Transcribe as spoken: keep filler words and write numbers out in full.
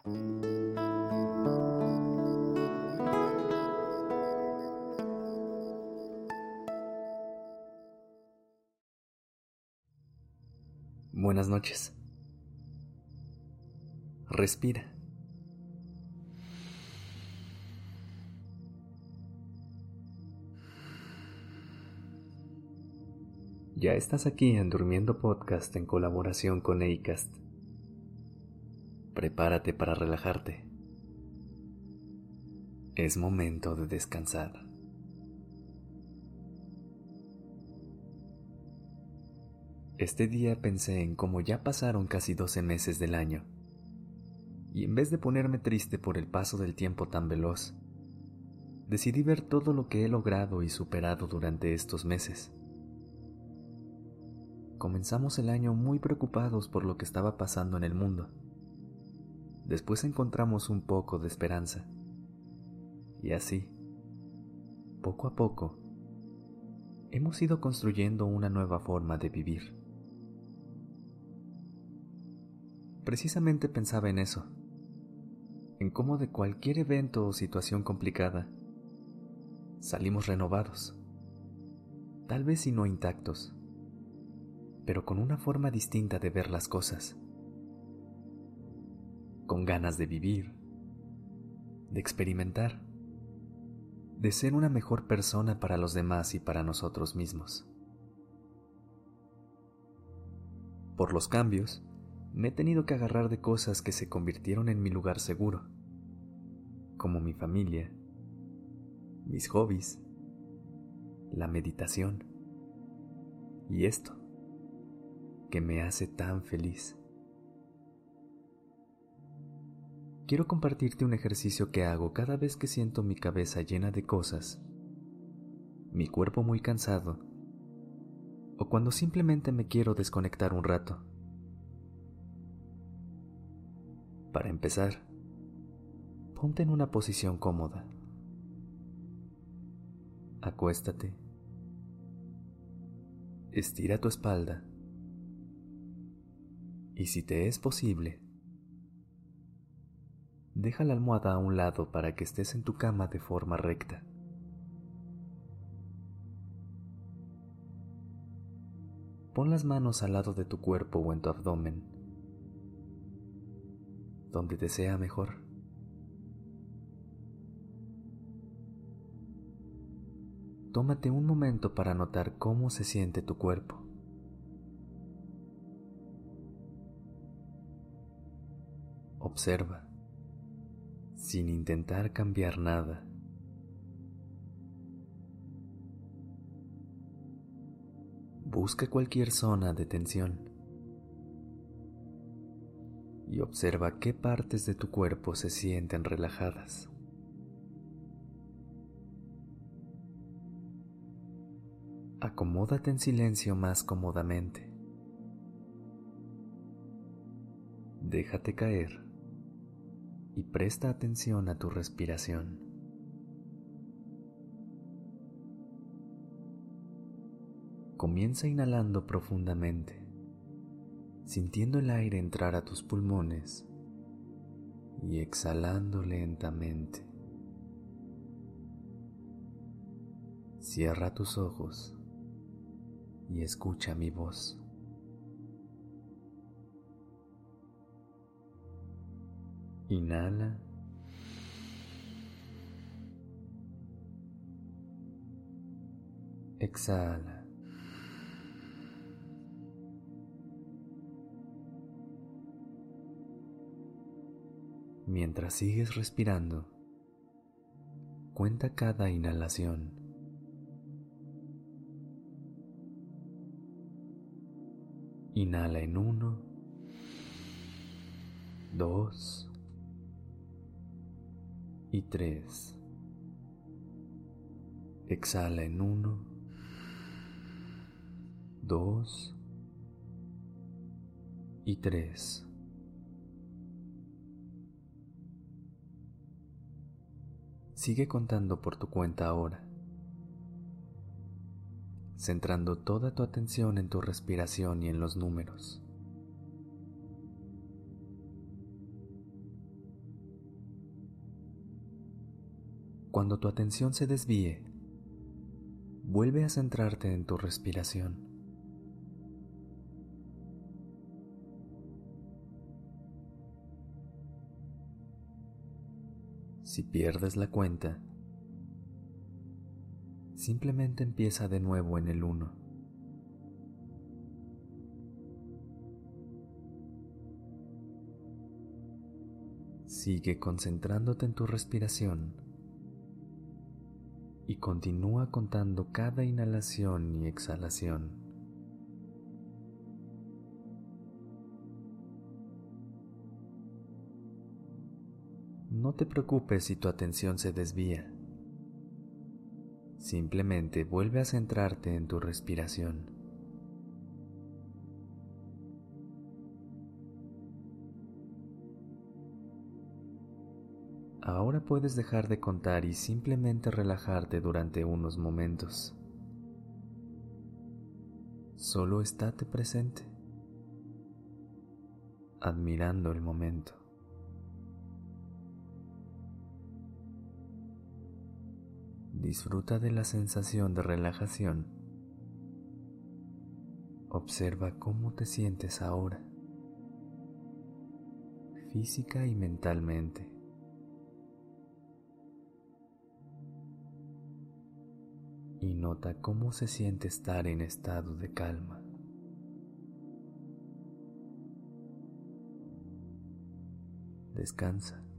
Buenas noches. Respira. Ya estás aquí en Durmiendo Podcast en colaboración con Acast. Prepárate para relajarte. Es momento de descansar. Este día pensé en cómo ya pasaron casi doce meses del año, y en vez de ponerme triste por el paso del tiempo tan veloz, decidí ver todo lo que he logrado y superado durante estos meses. Comenzamos el año muy preocupados por lo que estaba pasando en el mundo. Después encontramos un poco de esperanza. Y así, poco a poco, hemos ido construyendo una nueva forma de vivir. Precisamente pensaba en eso, en cómo de cualquier evento o situación complicada salimos renovados, tal vez y no intactos, pero con una forma distinta de ver las cosas, con ganas de vivir, de experimentar, de ser una mejor persona para los demás y para nosotros mismos. Por los cambios, me he tenido que agarrar de cosas que se convirtieron en mi lugar seguro, como mi familia, mis hobbies, la meditación y esto, que me hace tan feliz. Quiero compartirte un ejercicio que hago cada vez que siento mi cabeza llena de cosas, mi cuerpo muy cansado, o cuando simplemente me quiero desconectar un rato. Para empezar, ponte en una posición cómoda. Acuéstate. Estira tu espalda. Y si te es posible, deja la almohada a un lado para que estés en tu cama de forma recta. Pon las manos al lado de tu cuerpo o en tu abdomen, donde te sea mejor. Tómate un momento para notar cómo se siente tu cuerpo. Observa, sin intentar cambiar nada. Busca cualquier zona de tensión y observa qué partes de tu cuerpo se sienten relajadas. Acomódate en silencio más cómodamente. Déjate caer y presta atención a tu respiración. Comienza inhalando profundamente, sintiendo el aire entrar a tus pulmones y exhalando lentamente. Cierra tus ojos y escucha mi voz. Inhala. Exhala. Mientras sigues respirando, cuenta cada inhalación. Inhala en uno, dos y tres. Exhala en uno, dos y tres. Sigue contando por tu cuenta ahora, centrando toda tu atención en tu respiración y en los números. Cuando tu atención se desvíe, vuelve a centrarte en tu respiración. Si pierdes la cuenta, simplemente empieza de nuevo en el uno. Sigue concentrándote en tu respiración y continúa contando cada inhalación y exhalación. No te preocupes si tu atención se desvía. Simplemente vuelve a centrarte en tu respiración. Ahora puedes dejar de contar y simplemente relajarte durante unos momentos. Solo estate presente, admirando el momento. Disfruta de la sensación de relajación. Observa cómo te sientes ahora, física y mentalmente. Y nota cómo se siente estar en estado de calma. Descansa.